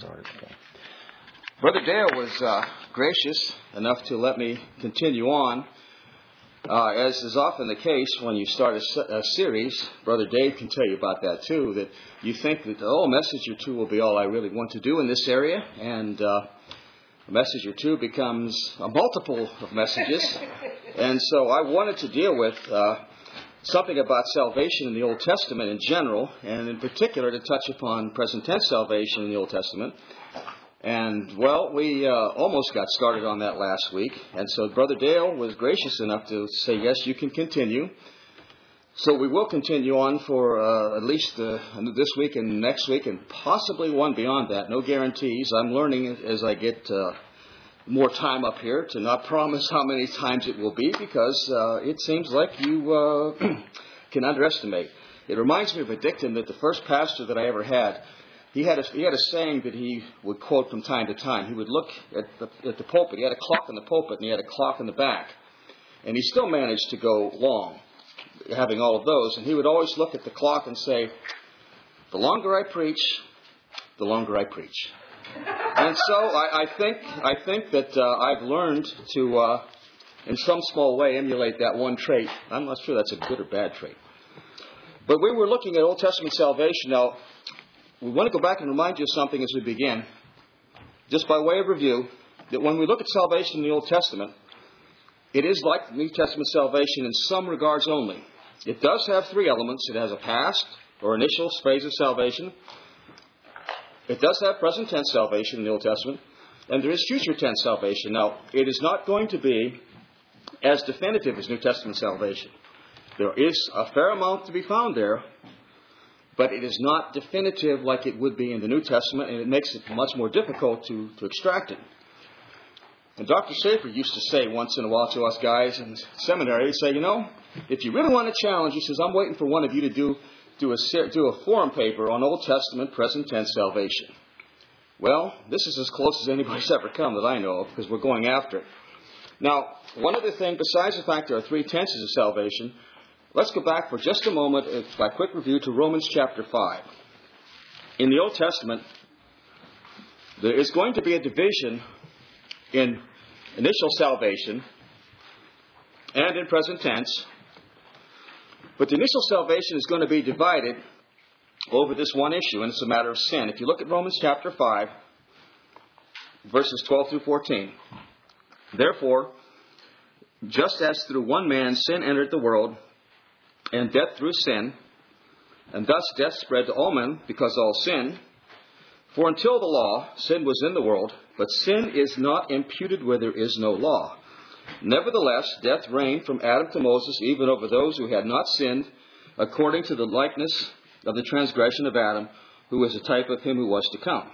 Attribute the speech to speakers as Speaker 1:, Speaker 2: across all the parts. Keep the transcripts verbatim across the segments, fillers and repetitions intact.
Speaker 1: started. Okay. Brother Dale was uh, gracious enough to let me continue on. Uh, as is often the case when you start a, a series, Brother Dave can tell you about that too, that you think that, oh, a message or two will be all I really want to do in this area, and uh, a message or two becomes a multiple of messages. And so I wanted to deal with uh, something about salvation in the Old Testament in general, and in particular to touch upon present tense salvation in the Old Testament. And, well, we uh, almost got started on that last week. And so Brother Dale was gracious enough to say, yes, you can continue. So we will continue on for uh, at least uh, this week and next week and possibly one beyond that. No guarantees. I'm learning as I get uh, more time up here to not promise how many times it will be, because uh, it seems like you uh, can underestimate. It reminds me of a dictum that the first pastor that I ever had, He had, a, he had a saying that he would quote from time to time. He would look at the, at the pulpit. He had a clock in the pulpit, and he had a clock in the back. And he still managed to go long, having all of those. And he would always look at the clock and say, the longer I preach, the longer I preach. And so I, I think I think that uh, I've learned to, uh, in some small way, emulate that one trait. I'm not sure that's a good or bad trait. But we were looking at Old Testament salvation. Now, we want to go back and remind you of something as we begin, just by way of review, that when we look at salvation in the Old Testament, it is like the New Testament salvation in some regards only. It does have three elements. It has a past or initial phase of salvation. It does have present tense salvation in the Old Testament, and there is future tense salvation. Now, it is not going to be as definitive as New Testament salvation. There is a fair amount to be found there, but it is not definitive like it would be in the New Testament, and it makes it much more difficult to, to extract it. And Doctor Schaefer used to say once in a while to us guys in seminary, he'd say, you know, if you really want a challenge, he says, I'm waiting for one of you to do, do, a, do a forum paper on Old Testament present tense salvation. Well, this is as close as anybody's ever come that I know of, because we're going after it. Now, one other thing, besides the fact there are three tenses of salvation, let's go back for just a moment, uh, by quick review, to Romans chapter five. In the Old Testament, there is going to be a division in initial salvation and in present tense. But the initial salvation is going to be divided over this one issue, and it's a matter of sin. If you look at Romans chapter five, verses twelve through fourteen. Therefore, just as through one man sin entered the world, and death through sin, and thus death spread to all men because all sinned. For until the law, sin was in the world, but sin is not imputed where there is no law. Nevertheless, death reigned from Adam to Moses, even over those who had not sinned, according to the likeness of the transgression of Adam, who is a type of him who was to come.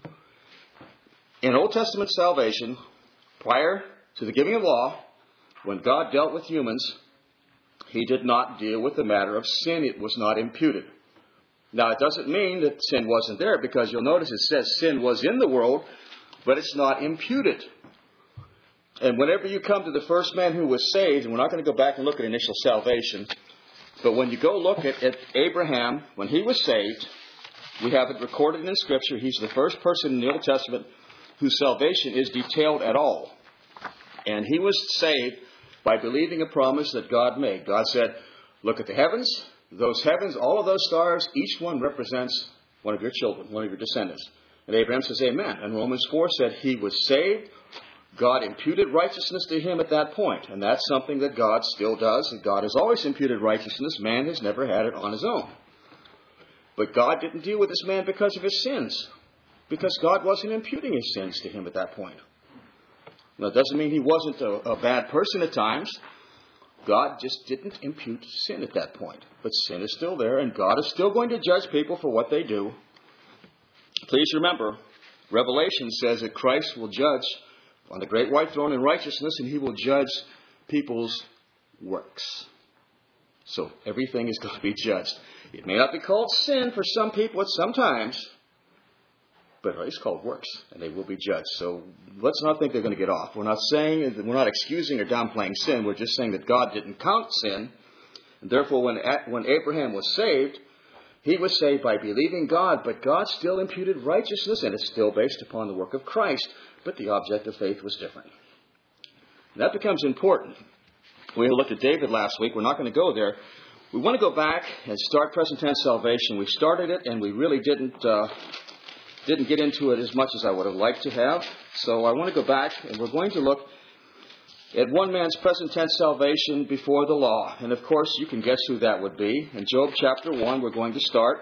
Speaker 1: In Old Testament salvation, prior to the giving of law, when God dealt with humans, He did not deal with the matter of sin. It was not imputed. Now, it doesn't mean that sin wasn't there, because you'll notice it says sin was in the world, but it's not imputed. And whenever you come to the first man who was saved, and we're not going to go back and look at initial salvation, but when you go look at, at Abraham, when he was saved, we have it recorded in Scripture. He's the first person in the Old Testament whose salvation is detailed at all. And he was saved by believing a promise that God made. God said, look at the heavens, those heavens, all of those stars, each one represents one of your children, one of your descendants. And Abraham says, amen. And Romans four said he was saved. God imputed righteousness to him at that point. And that's something that God still does. And God has always imputed righteousness. Man has never had it on his own. But God didn't deal with this man because of his sins, because God wasn't imputing his sins to him at that point. Now, it doesn't mean he wasn't a, a bad person at times. God just didn't impute sin at that point. But sin is still there, and God is still going to judge people for what they do. Please remember, Revelation says that Christ will judge on the great white throne in righteousness, and he will judge people's works. So everything is going to be judged. It may not be called sin for some people at some times, but it's called works, and they will be judged. So let's not think they're going to get off. We're not saying, we're not excusing or downplaying sin. We're just saying that God didn't count sin. And therefore, when when Abraham was saved, He was saved by believing God, but God still imputed righteousness, and it's still based upon the work of Christ, but the object of faith was different. And that becomes important. We looked at David last week. We're not going to go there. We want to go back and start present tense salvation. We started it, and we really didn't uh, didn't get into it as much as I would have liked to have. So I want to go back, and we're going to look at one man's present tense salvation before the law. And of course, you can guess who that would be. In Job chapter one, we're going to start.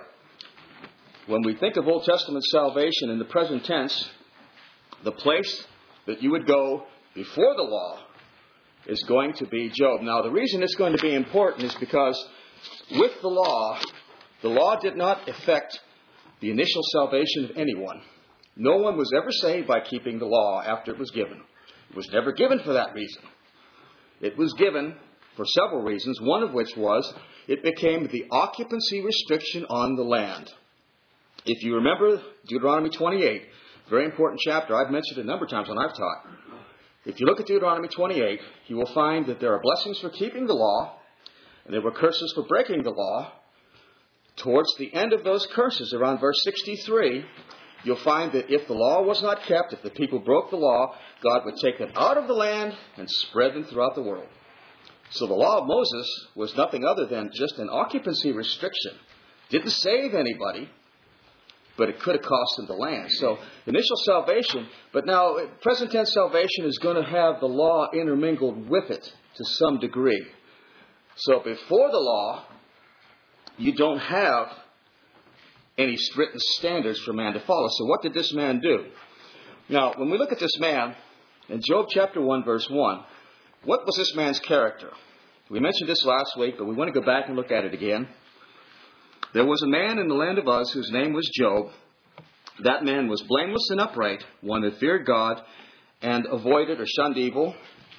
Speaker 1: When we think of Old Testament salvation in the present tense, the place that you would go before the law is going to be Job. Now, the reason it's going to be important is because with the law, the law did not affect the initial salvation of anyone. No one was ever saved by keeping the law after it was given. It was never given for that reason. It was given for several reasons, one of which was it became the occupancy restriction on the land. If you remember Deuteronomy twenty-eight, very important chapter. I've mentioned it a number of times when I've taught. If you look at Deuteronomy twenty-eight, you will find that there are blessings for keeping the law, and there were curses for breaking the law. Towards the end of those curses, around verse sixty-three, you'll find that if the law was not kept, if the people broke the law, God would take them out of the land and spread them throughout the world. So the law of Moses was nothing other than just an occupancy restriction. Didn't save anybody, but it could have cost them the land. So initial salvation, but now present tense salvation is going to have the law intermingled with it to some degree. So before the law, you don't have any written standards for man to follow. So what did this man do? Now, when we look at this man, in Job chapter one, verse one, what was this man's character? We mentioned this last week, but we want to go back and look at it again. There was a man in the land of Uz whose name was Job. That man was blameless and upright, one that feared God and avoided or shunned evil.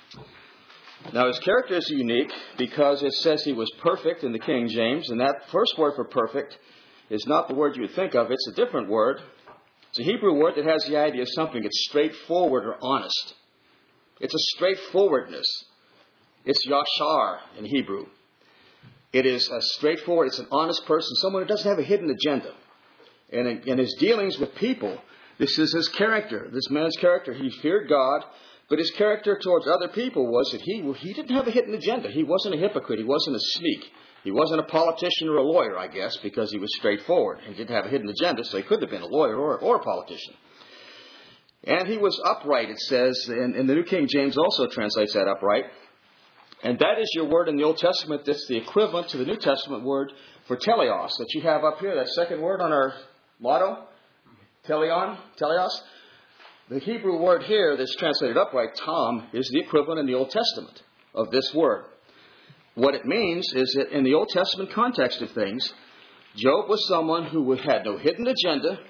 Speaker 1: Now, his character is unique because it says he was perfect in the King James, and that first word for perfect is not the word you would think of. It's a different word. It's a Hebrew word that has the idea of something that's straightforward or honest. It's a straightforwardness. It's yashar in Hebrew. It is a straightforward, it's an honest person, someone who doesn't have a hidden agenda. And in, in his dealings with people, this is his character, this man's character. He feared God, but his character towards other people was that he, he didn't have a hidden agenda. He wasn't a hypocrite. He wasn't a sneak. He wasn't a politician or a lawyer, I guess, because he was straightforward. He didn't have a hidden agenda, so he could have been a lawyer or, or a politician. And he was upright, it says, and, and the New King James also translates that upright. And that is your word in the Old Testament that's the equivalent to the New Testament word for teleos that you have up here, that second word on our motto, teleon, teleos. The Hebrew word here that's translated upright, tom, is the equivalent in the Old Testament of this word. What it means is that in the Old Testament context of things, Job was someone who had no hidden agenda,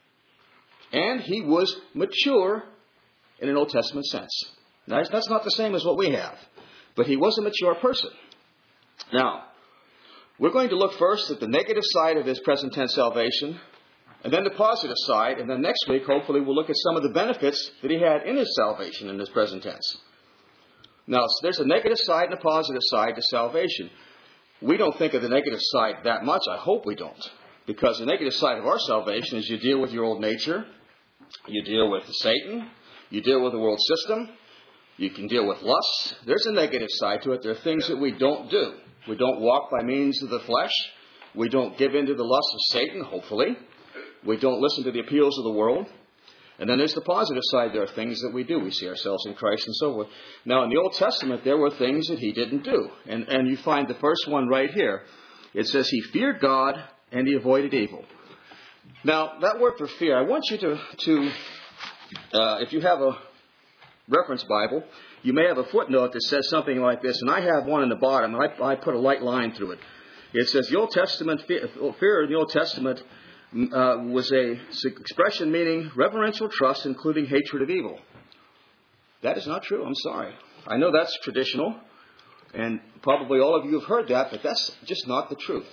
Speaker 1: and he was mature in an Old Testament sense. Now, that's not the same as what we have, but he was a mature person. Now, we're going to look first at the negative side of his present tense salvation, and then the positive side, and then next week, hopefully, we'll look at some of the benefits that he had in his salvation in his present tense. Now, so there's a negative side and a positive side to salvation. We don't think of the negative side that much. I hope we don't. Because the negative side of our salvation is you deal with your old nature, you deal with Satan, you deal with the world system, you can deal with lust. There's a negative side to it. There are things that we don't do. We don't walk by means of the flesh. We don't give in to the lust of Satan, hopefully. We don't listen to the appeals of the world. And then there's the positive side. There are things that we do. We see ourselves in Christ and so forth. Now, in the Old Testament, there were things that he didn't do. And, and you find the first one right here. It says he feared God and he avoided evil. Now, that word for fear, I want you to, to uh, if you have a reference Bible, you may have a footnote that says something like this. And I have one in the bottom. And I, I put a light line through it. It says the Old Testament, fear, fear in the Old Testament Uh, was a expression meaning reverential trust, including hatred of evil. That is not true. I'm sorry. I know that's traditional, and probably all of you have heard that, but that's just not the truth.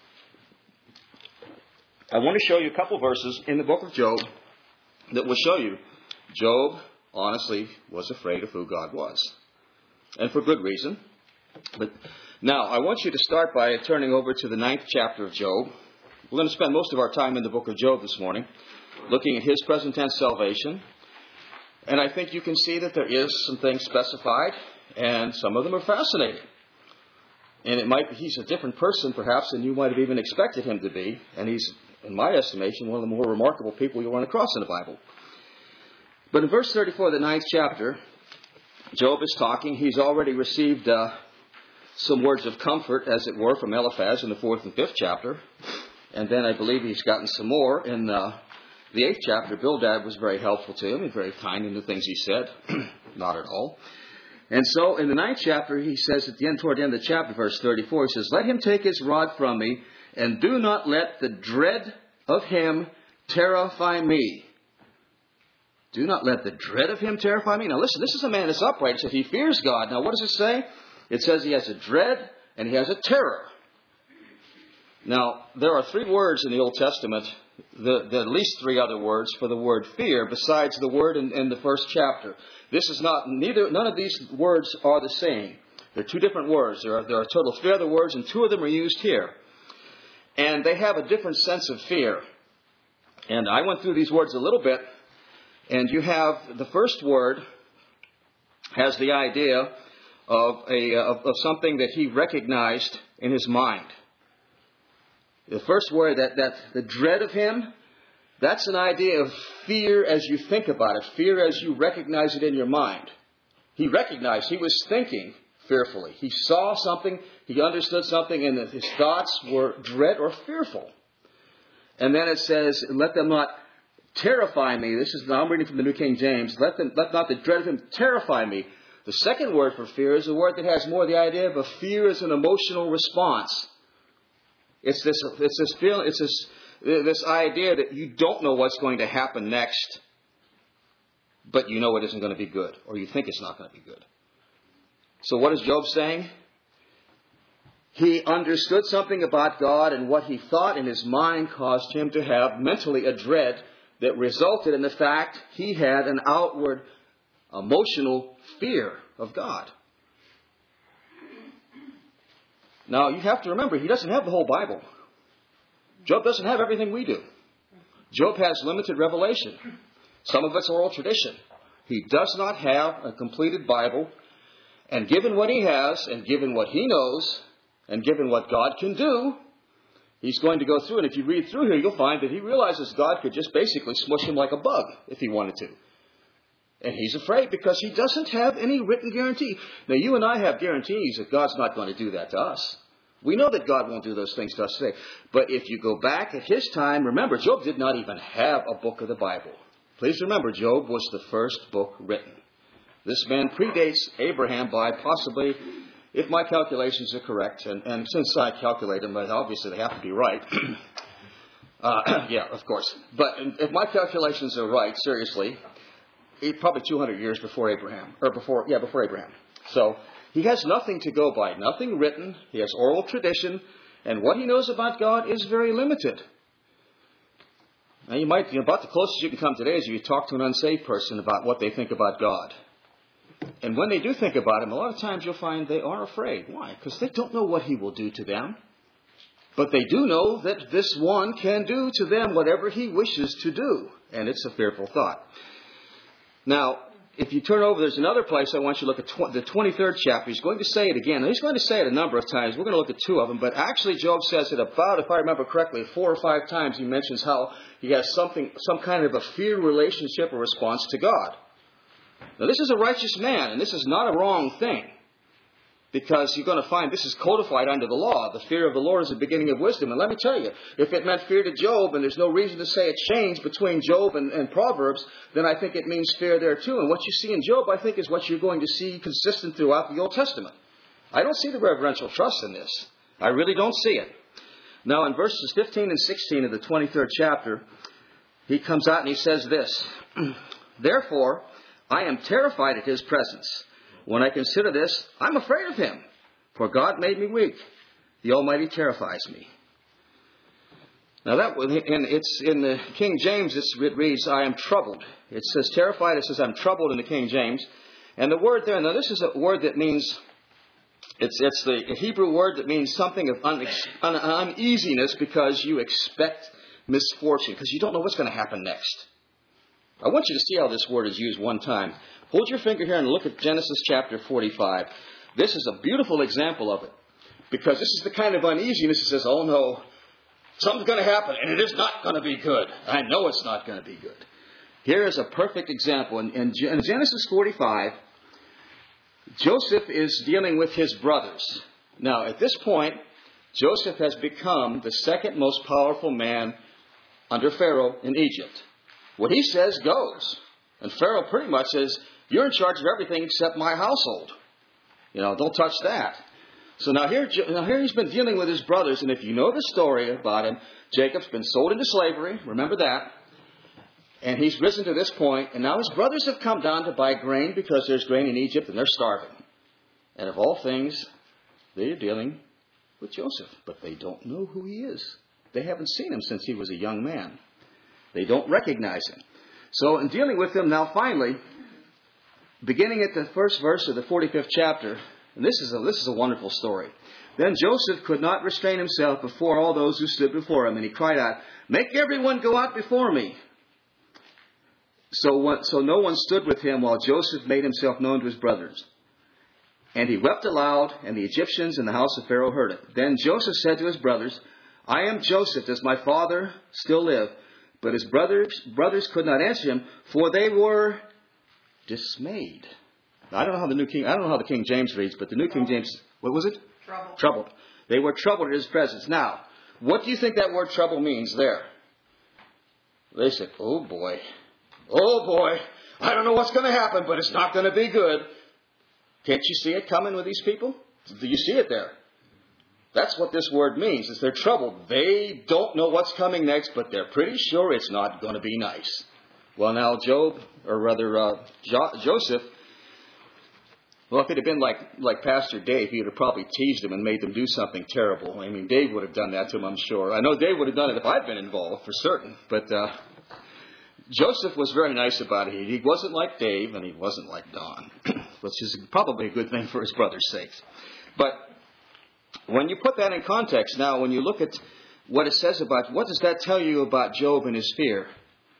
Speaker 1: I want to show you a couple verses in the book of Job that will show you Job honestly was afraid of who God was, and for good reason. But now I want you to start by turning over to the ninth chapter of Job. We're going to spend most of our time in the book of Job this morning, looking at his present tense salvation. And I think you can see that there is some things specified, and some of them are fascinating. And it might be he's a different person, perhaps, than you might have even expected him to be. And he's, in my estimation, one of the more remarkable people you'll run across in the Bible. But in verse thirty-four of the ninth chapter, Job is talking. He's already received uh, some words of comfort, as it were, from Eliphaz in the fourth and fifth chapter. And then I believe he's gotten some more in uh, the eighth chapter. Bildad was very helpful to him and very kind in the things he said. Not at all. And so in the ninth chapter, he says at the end, toward the end of the chapter, verse thirty-four, he says, "Let him take his rod from me, and do not let the dread of him terrify me." Do not let the dread of him terrify me. Now listen, this is a man that's upright. It says he fears God. Now what does it say? It says he has a dread and he has a terror. Now, there are three words in the Old Testament, the, the at least three other words for the word fear, besides the word in, in the first chapter. This is not, neither, none of these words are the same. They're two different words. There are, there are a total of three other words, and two of them are used here. And they have a different sense of fear. And I went through these words a little bit, and you have the first word has the idea of, a, of, of something that he recognized in his mind. The first word, that, that the dread of him, that's an idea of fear as you think about it, fear as you recognize it in your mind. He recognized, he was thinking fearfully. He saw something, he understood something, and his thoughts were dread or fearful. And then it says, "Let them not terrify me." This is, now I'm reading from the New King James. Let them, let not the dread of him terrify me. The second word for fear is a word that has more the idea of a fear as an emotional response. It's this, it's this feeling, it's this, this idea that you don't know what's going to happen next, but you know it isn't going to be good, or you think it's not going to be good. So what is Job saying? He understood something about God, and what he thought in his mind caused him to have mentally a dread that resulted in the fact he had an outward emotional fear of God. Now, you have to remember, he doesn't have the whole Bible. Job doesn't have everything we do. Job has limited revelation. Some of it's oral tradition. He does not have a completed Bible. And given what he has, and given what he knows, and given what God can do, he's going to go through. And if you read through here, you'll find that he realizes God could just basically smush him like a bug if he wanted to. And he's afraid because he doesn't have any written guarantee. Now, you and I have guarantees that God's not going to do that to us. We know that God won't do those things to us today. But if you go back at his time, remember, Job did not even have a book of the Bible. Please remember, Job was the first book written. This man predates Abraham by possibly, if my calculations are correct, and, and since I calculate them, but obviously they have to be right. uh, yeah, of course. But if my calculations are right, seriously, probably two hundred years before Abraham, or before, yeah, before Abraham. So he has nothing to go by, nothing written. He has oral tradition, and what he knows about God is very limited. Now, you might, you know, about the closest you can come today is if you talk to an unsaved person about what they think about God. And when they do think about him, a lot of times you'll find they are afraid. Why? Because they don't know what he will do to them. But they do know that this one can do to them whatever he wishes to do. And it's a fearful thought. Now, if you turn over, there's another place I want you to look at, tw- the twenty-third chapter. He's going to say it again. And he's going to say it a number of times. We're going to look at two of them. But actually, Job says it about, if I remember correctly, four or five times he mentions how he has something, some kind of a fear relationship or response to God. Now, this is a righteous man, and this is not a wrong thing. Because you're going to find this is codified under the law. The fear of the Lord is the beginning of wisdom. And let me tell you, if it meant fear to Job, and there's no reason to say it changed between Job and, and Proverbs, then I think it means fear there too. And what you see in Job, I think, is what you're going to see consistent throughout the Old Testament. I don't see the reverential trust in this. I really don't see it. Now, in verses fifteen and sixteen of the twenty-third chapter, he comes out and he says this, "Therefore, I am terrified at his presence. When I consider this, I'm afraid of him, for God made me weak. The Almighty terrifies me." Now that, and it's in the King James, it reads, "I am troubled." It says terrified, it says I'm troubled in the King James. And the word there, now this is a word that means It's it's the Hebrew word that means something of unex, un, uneasiness because you expect misfortune, because you don't know what's going to happen next. I want you to see how this word is used one time. Hold your finger here and look at Genesis chapter forty-five. This is a beautiful example of it, because this is the kind of uneasiness that says, oh no, something's going to happen, and it is not going to be good. I know it's not going to be good. Here is a perfect example. In, in, in Genesis forty-five, Joseph is dealing with his brothers. Now, at this point, Joseph has become the second most powerful man under Pharaoh in Egypt. What he says goes. And Pharaoh pretty much says, you're in charge of everything except my household. You know, don't touch that. So now here, now here he's been dealing with his brothers. And if you know the story about him, Jacob's been sold into slavery. Remember that. And he's risen to this point, and now his brothers have come down to buy grain because there's grain in Egypt and they're starving. And of all things, they're dealing with Joseph, but they don't know who he is. They haven't seen him since he was a young man. They don't recognize him. So in dealing with him now finally, beginning at the first verse of the forty-fifth chapter, and this is a, this is a wonderful story. Then Joseph could not restrain himself before all those who stood before him, and he cried out, make everyone go out before me. So, what, so no one stood with him while Joseph made himself known to his brothers. And he wept aloud, and the Egyptians in the house of Pharaoh heard it. Then Joseph said to his brothers, I am Joseph, does my father still live? But his brothers, brothers could not answer him, for they were dismayed. Now, I don't know how the New King, I don't know how the King James reads, but the New King James, what was it?
Speaker 2: Troubled.
Speaker 1: Troubled. They were troubled at his presence. Now, what do you think that word trouble means there? They said, oh boy. Oh boy, I don't know what's going to happen, but it's not going to be good. Can't you see it coming with these people? Do you see it there? That's what this word means, is they're troubled. They don't know what's coming next, but they're pretty sure it's not going to be nice. Well, now Job, or rather uh, jo- Joseph, well, if it had been like, like Pastor Dave, he would have probably teased him and made them do something terrible. I mean, Dave would have done that to him, I'm sure. I know Dave would have done it if I'd been involved, for certain, but... Uh, Joseph was very nice about it. He wasn't like Dave, and he wasn't like Don, which is probably a good thing for his brother's sakes. But when you put that in context, now when you look at what it says about, what does that tell you about Job and his fear?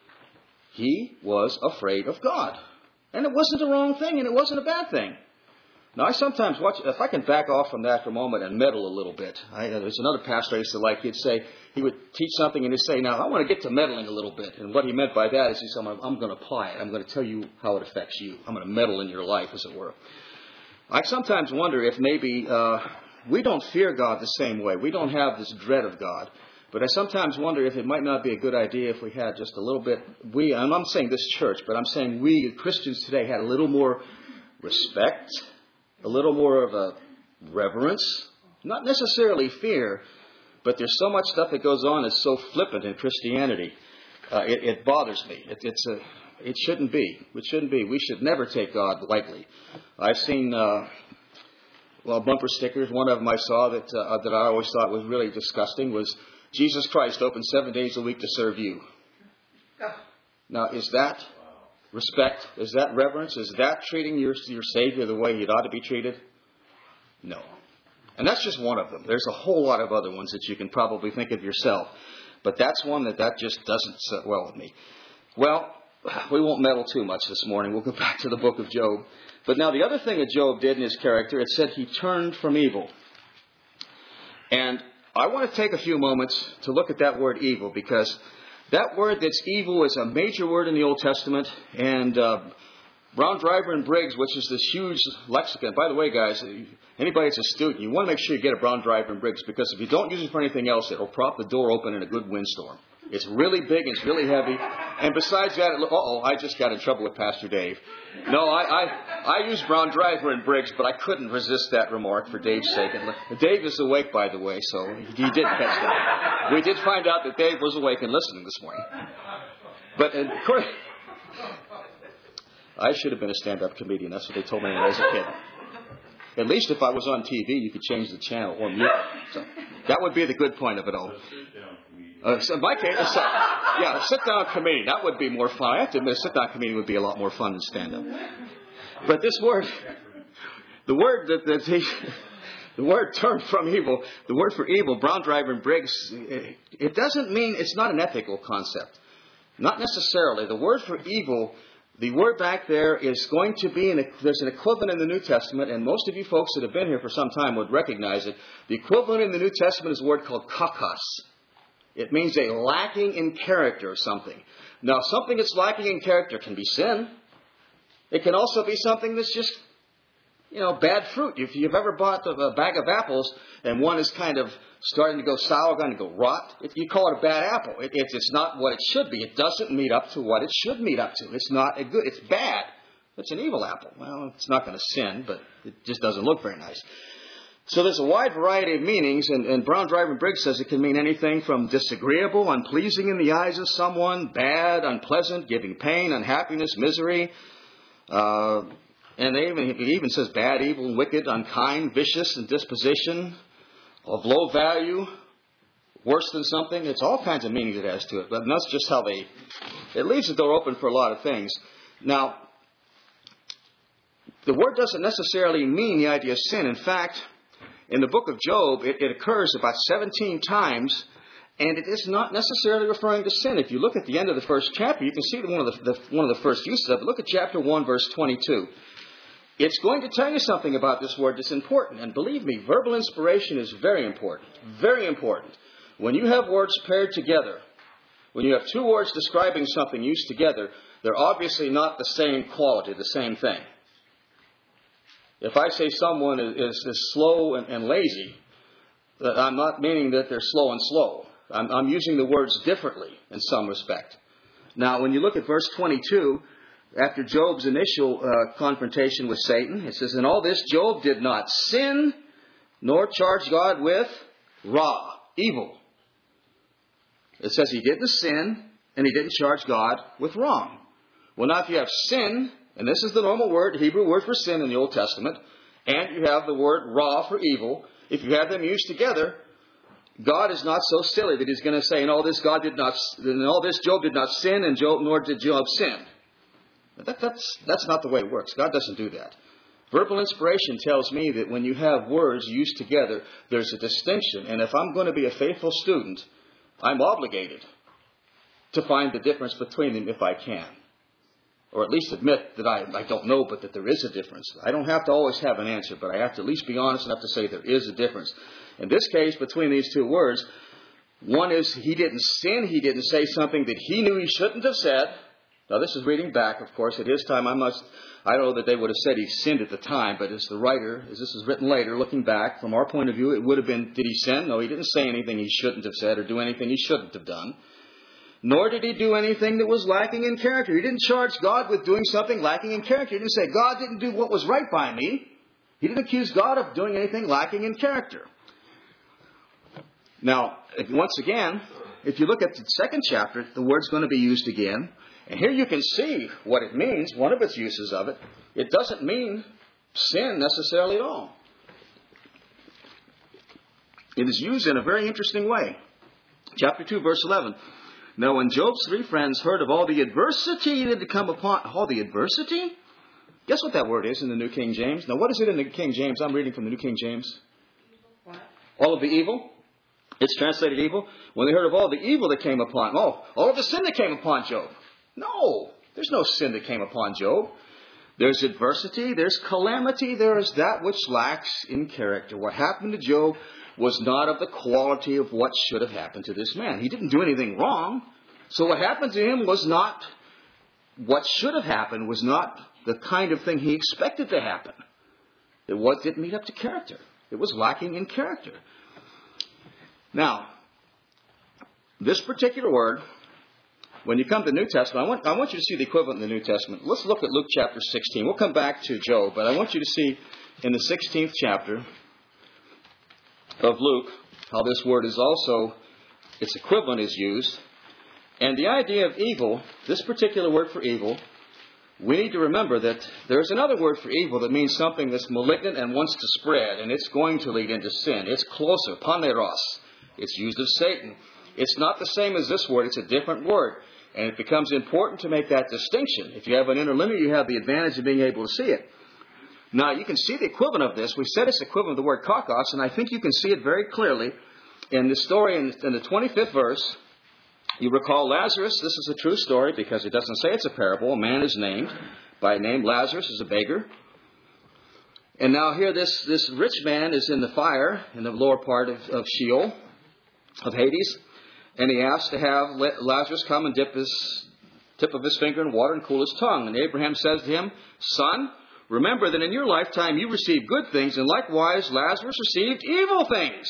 Speaker 1: He was afraid of God. And it wasn't the wrong thing, and it wasn't a bad thing. Now, I sometimes watch, if I can back off from that for a moment and meddle a little bit. I, there's another pastor I used to like, he'd say, he would teach something and he'd say, now, I want to get to meddling a little bit. And what he meant by that is he said, I'm, I'm going to apply it. I'm going to tell you how it affects you. I'm going to meddle in your life, as it were. I sometimes wonder if maybe uh, we don't fear God the same way. We don't have this dread of God. But I sometimes wonder if it might not be a good idea if we had just a little bit, we, and I'm saying this church, but I'm saying we Christians today had a little more respect, a little more of a reverence, not necessarily fear, but there's so much stuff that goes on that's so flippant in Christianity. Uh, it, it bothers me. It, it's a, it shouldn't be. It shouldn't be. We should never take God lightly. I've seen uh, well bumper stickers. One of them I saw that uh, that I always thought was really disgusting was Jesus Christ open seven days a week to serve you. Now, is that respect? Is that reverence? Is that treating your your Savior the way He'd ought to be treated? No. And that's just one of them. There's a whole lot of other ones that you can probably think of yourself. But that's one that, that just doesn't sit well with me. Well, we won't meddle too much this morning. We'll go back to the book of Job. But now the other thing that Job did in his character, it said he turned from evil. And I want to take a few moments to look at that word evil, because that word that's evil is a major word in the Old Testament. And uh, Brown, Driver, and Briggs, which is this huge lexicon. By the way, guys, anybody that's a student, you want to make sure you get a Brown, Driver, and Briggs, because if you don't use it for anything else, it'll prop the door open in a good windstorm. It's really big, it's really heavy. And besides that, it, uh-oh, I just got in trouble with Pastor Dave. No, I, I, I use Brown, Driver, and Briggs, but I couldn't resist that remark for Dave's sake. And Dave is awake, by the way, so he did catch that. We did find out that Dave was awake and listening this morning. But of course, I should have been a stand-up comedian. That's what they told me when I was a kid. At least if I was on T V, you could change the channel or mute. So that would be the good point of it all. Uh, so in my case, uh, yeah, a sit-down comedian. That would be more fun. I have to admit, a sit-down comedian would be a lot more fun than stand-up. But this word, the word that, that he, The word turned from evil, the word for evil, Brown, Driver, and Briggs, it doesn't mean, it's not an ethical concept. Not necessarily. The word for evil, the word back there is going to be, an, there's an equivalent in the New Testament, and most of you folks that have been here for some time would recognize it. The equivalent in the New Testament is a word called kakos. It means a lacking in character or something. Now, something that's lacking in character can be sin. It can also be something that's just, you know, bad fruit. If you've ever bought a bag of apples and one is kind of starting to go sour, going to go rot, if you call it a bad apple. It, it's, it's not what it should be. It doesn't meet up to what it should meet up to. It's not a good. It's bad. It's an evil apple. Well, it's not going to sin, but it just doesn't look very nice. So there's a wide variety of meanings, and, and Brown, Driver, and Briggs says it can mean anything from disagreeable, unpleasing in the eyes of someone, bad, unpleasant, giving pain, unhappiness, misery. Uh, and they even, it even says bad, evil, wicked, unkind, vicious in disposition, of low value, worse than something. It's all kinds of meanings it has to it. But that's just how they, it leaves the door open for a lot of things. Now, the word doesn't necessarily mean the idea of sin. In fact, in the book of Job, it, it occurs about seventeen times, and it is not necessarily referring to sin. If you look at the end of the first chapter, you can see one of the, the, one of the first uses of it. Look at chapter one, verse twenty-two. It's going to tell you something about this word that's important. And believe me, verbal inspiration is very important. Very important. When you have words paired together, when you have two words describing something used together, they're obviously not the same quality, the same thing. If I say someone is, is, is slow and, and lazy, I'm not meaning that they're slow and slow. I'm, I'm using the words differently in some respect. Now, when you look at verse twenty-two, after Job's initial uh, confrontation with Satan, it says, "In all this Job did not sin, nor charge God with ra," evil. It says he didn't sin, and he didn't charge God with wrong. Well, now if you have sin, and this is the normal word, Hebrew word for sin in the Old Testament, and you have the word ra for evil, if you have them used together, God is not so silly that he's going to say, in all this God did not, in all this Job did not sin, and Job, nor did Job sin. That, that's, that's not the way it works. God doesn't do that. Verbal inspiration tells me that when you have words used together, there's a distinction. And if I'm going to be a faithful student, I'm obligated to find the difference between them if I can. Or at least admit that I, I don't know, but that there is a difference. I don't have to always have an answer, but I have to at least be honest enough to say there is a difference. In this case, between these two words, one is he didn't sin. He didn't say something that he knew he shouldn't have said. Now, this is reading back, of course. At his time, I must, I don't know that they would have said he sinned at the time, but as the writer, as this is written later, looking back, from our point of view, it would have been, did he sin? No, he didn't say anything he shouldn't have said or do anything he shouldn't have done. Nor did he do anything that was lacking in character. He didn't charge God with doing something lacking in character. He didn't say, God didn't do what was right by me. He didn't accuse God of doing anything lacking in character. Now, once again, if you look at the second chapter, the word's going to be used again. And here you can see what it means, one of its uses of it. It doesn't mean sin necessarily at all. It is used in a very interesting way. Chapter two, verse eleven. Now, when Job's three friends heard of all the adversity that had come upon... All the adversity? Guess what that word is in the New King James? Now, what is it in the King James? I'm reading from the New King James. What? All of the evil? It's translated evil. When they heard of all the evil that came upon... Oh, all of the sin that came upon Job. No, there's no sin that came upon Job. There's adversity, there's calamity, there is that which lacks in character. What happened to Job was not of the quality of what should have happened to this man. He didn't do anything wrong. So what happened to him was not, what should have happened was not the kind of thing he expected to happen. It was, didn't meet up to character. It was lacking in character. Now, this particular word, when you come to the New Testament, I want, I want you to see the equivalent in the New Testament. Let's look at Luke chapter sixteen. We'll come back to Job, but I want you to see in the sixteenth chapter of Luke how this word is also, its equivalent is used. And the idea of evil, this particular word for evil, we need to remember that there's another word for evil that means something that's malignant and wants to spread, and it's going to lead into sin. It's closer, paneros. It's used of Satan. It's not the same as this word. It's a different word. And it becomes important to make that distinction. If you have an interlinear, you have the advantage of being able to see it. Now, you can see the equivalent of this. We said it's equivalent of the word kakos, and I think you can see it very clearly in the story in, in the twenty-fifth verse. You recall Lazarus. This is a true story because it doesn't say it's a parable. A man is named by name. Lazarus is a beggar. And now here this, this rich man is in the fire in the lower part of, of Sheol, of Hades. And he asks to have Lazarus come and dip his tip of his finger in water and cool his tongue. And Abraham says to him, Son, remember that in your lifetime you received good things, and likewise Lazarus received evil things.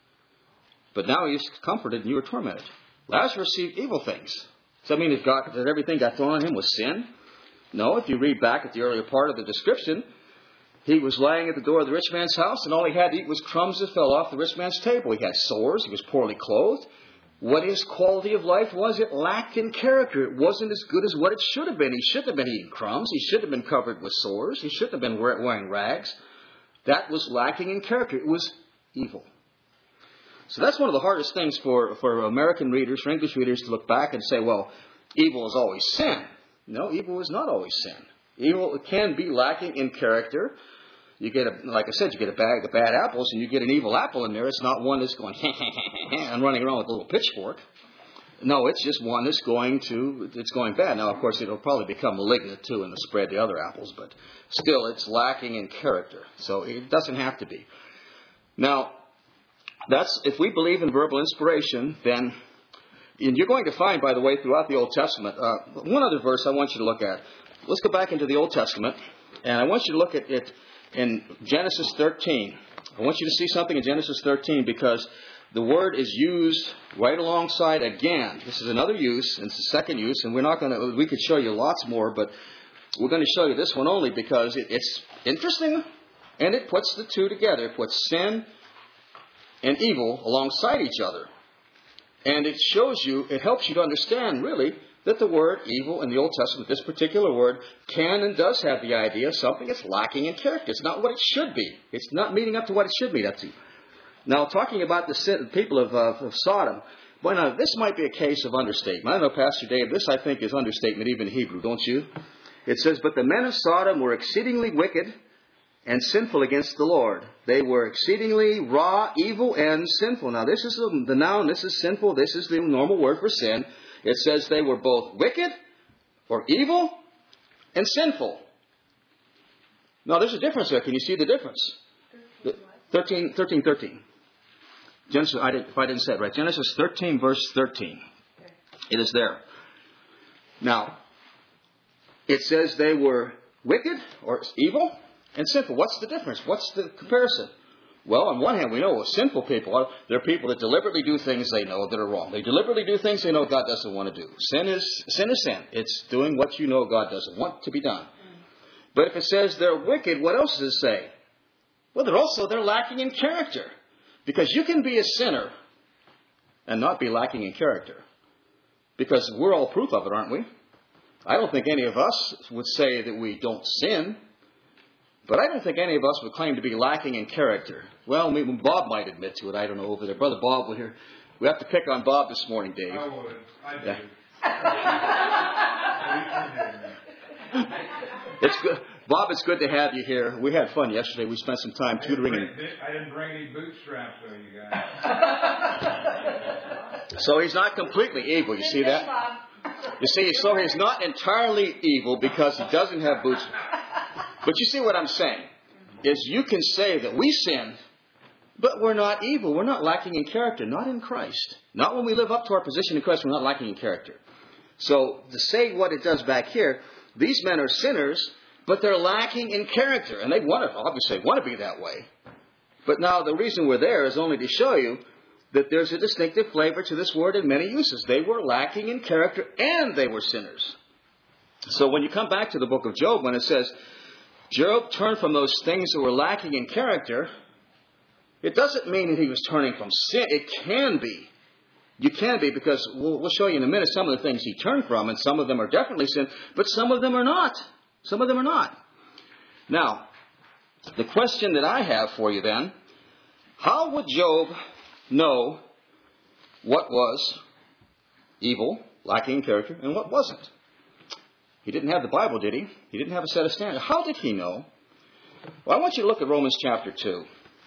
Speaker 1: But now he is comforted and you are tormented. Lazarus received evil things. Does that mean that, God, that everything got thrown on him was sin? No, if you read back at the earlier part of the description, he was lying at the door of the rich man's house, and all he had to eat was crumbs that fell off the rich man's table. He had sores. He was poorly clothed. What his quality of life was, it lacked in character. It wasn't as good as what it should have been. He shouldn't have been eating crumbs. He shouldn't have been covered with sores. He shouldn't have been wearing rags. That was lacking in character. It was evil. So that's one of the hardest things for, for American readers, for English readers, to look back and say, well, evil is always sin. No, evil is not always sin. Evil can be lacking in character. You get, a, like I said, you get a bag of bad apples and you get an evil apple in there. It's not one that's going and running around with a little pitchfork. No, it's just one that's going to, it's going bad. Now, of course, it'll probably become malignant too and spread the other apples, but still it's lacking in character. So it doesn't have to be. Now, that's, if we believe in verbal inspiration, then, and you're going to find, by the way, throughout the Old Testament, uh, one other verse I want you to look at. Let's go back into the Old Testament, and I want you to look at it in Genesis thirteen. I want you to see something in Genesis thirteen because the word is used right alongside again. This is another use, and it's the second use, and we're not going to, we could show you lots more, but we're going to show you this one only because it, it's interesting, and it puts the two together. It puts sin and evil alongside each other. And it shows you, it helps you to understand, really, that the word evil in the Old Testament, this particular word, can and does have the idea of something that's lacking in character. It's not what it should be. It's not meeting up to what it should be. That's it. Now, talking about the sin, people of, uh, of Sodom, well, now, this might be a case of understatement. I don't know, Pastor Dave, this I think is understatement even in Hebrew, don't you? It says, but the men of Sodom were exceedingly wicked and sinful against the Lord. They were exceedingly raw, evil, and sinful. Now, this is the, the noun, this is sinful, this is the normal word for sin. It says they were both wicked, or evil, and sinful. Now, there's a difference there. Can you see the difference? thirteen, thirteen, thirteen. Genesis, I did, if I didn't say it right. Genesis thirteen, verse thirteen. It is there. Now, it says they were wicked, or evil, and sinful. What's the difference? What's the comparison? Well, on one hand, we know sinful people, they're people that deliberately do things they know that are wrong. They deliberately do things they know God doesn't want to do. Sin is sin is sin. It's doing what you know God doesn't want to be done. But if it says they're wicked, what else does it say? Well, they're also, they're lacking in character. Because you can be a sinner and not be lacking in character. Because we're all proof of it, aren't we? I don't think any of us would say that we don't sin. But I don't think any of us would claim to be lacking in character. Well, maybe Bob might admit to it. I don't know over there. Brother Bob will hear. We have to pick on Bob this morning, Dave.
Speaker 2: I would. I do.
Speaker 1: Yeah. It's good. Bob, it's good to have you here. We had fun yesterday. We spent some time tutoring.
Speaker 2: I didn't bring, I didn't bring any bootstraps for you guys.
Speaker 1: So he's not completely evil. You see that? You see, so he's not entirely evil because he doesn't have boots. But you see what I'm saying? Is you can say that we sinned, but we're not evil. We're not lacking in character. Not in Christ. Not when we live up to our position in Christ, we're not lacking in character. So to say what it does back here, these men are sinners, but they're lacking in character. And they want to, obviously, want to be that way. But now the reason we're there is only to show you that there's a distinctive flavor to this word in many uses. They were lacking in character and they were sinners. So when you come back to the book of Job, when it says, Job turned from those things that were lacking in character, it doesn't mean that he was turning from sin. It can be. You can be because we'll, we'll show you in a minute some of the things he turned from, and some of them are definitely sin, but some of them are not. Some of them are not. Now, the question that I have for you then, how would Job know what was evil, lacking in character, and what wasn't? He didn't have the Bible, did he? He didn't have a set of standards. How did he know? Well, I want you to look at Romans chapter two.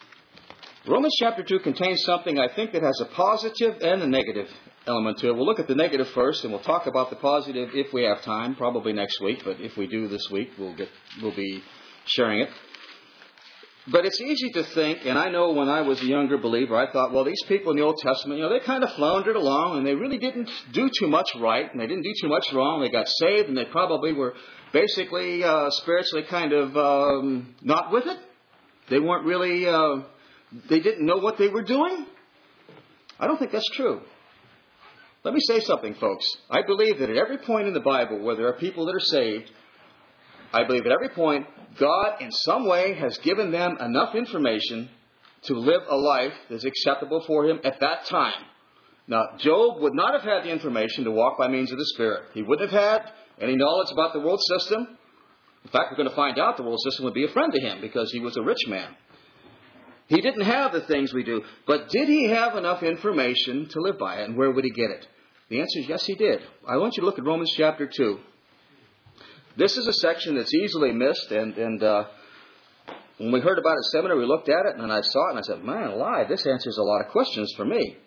Speaker 1: Romans chapter two contains something I think that has a positive and a negative element to it. We'll look at the negative first, and we'll talk about the positive if we have time, probably next week. But if we do this week, we'll get we'll be sharing it. But it's easy to think, and I know when I was a younger believer, I thought, well, these people in the Old Testament, you know, they kind of floundered along, and they really didn't do too much right, and they didn't do too much wrong. They got saved, and they probably were basically uh, spiritually kind of um, not with it. They weren't really, uh, they didn't know what they were doing. I don't think that's true. Let me say something, folks. I believe that at every point in the Bible where there are people that are saved, I believe at every point, God in some way has given them enough information to live a life that's acceptable for Him at that time. Now, Job would not have had the information to walk by means of the Spirit. He wouldn't have had any knowledge about the world system. In fact, we're going to find out the world system would be a friend to him because he was a rich man. He didn't have the things we do. But did he have enough information to live by it? And where would he get it? The answer is yes, he did. I want you to look at Romans chapter two. This is a section that's easily missed, and, and uh, when we heard about it at seminary, we looked at it, and I saw it, and I said, man alive, this answers a lot of questions for me.